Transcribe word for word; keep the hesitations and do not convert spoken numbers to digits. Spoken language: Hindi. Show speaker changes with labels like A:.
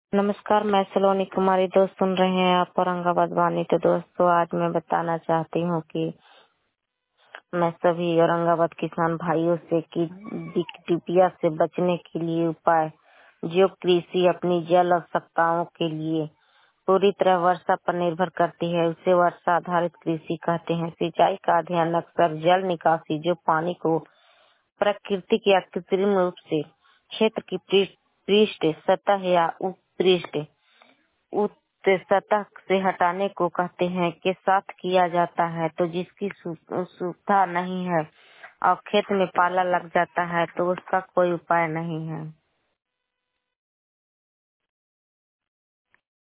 A: नमस्कार, मैं सलोनी कुमारी। दोस्त सुन रहे हैं आप औरंगाबाद वाणी। तो दोस्तों, आज मैं बताना चाहती हूँ कि मैं सभी औरंगाबाद किसान भाइयों से कि डिप्टिया से बचने के लिए उपाय, जो कृषि अपनी जल आवश्यकताओं के लिए पूरी तरह वर्षा पर निर्भर करती है, उसे वर्षा आधारित कृषि कहते हैं। सिंचाई का अध्ययन अक्सर जल निकासी, जो पानी को प्राकृतिक या कृत्रिम रूप से क्षेत्र की पृष्ठ पृष्ठ सतह या उपपृष्ठ उत सतह से हटाने को कहते हैं के साथ किया जाता है। तो जिसकी सु- सुविधा नहीं है और खेत में पाला लग जाता है तो उसका कोई उपाय नहीं है।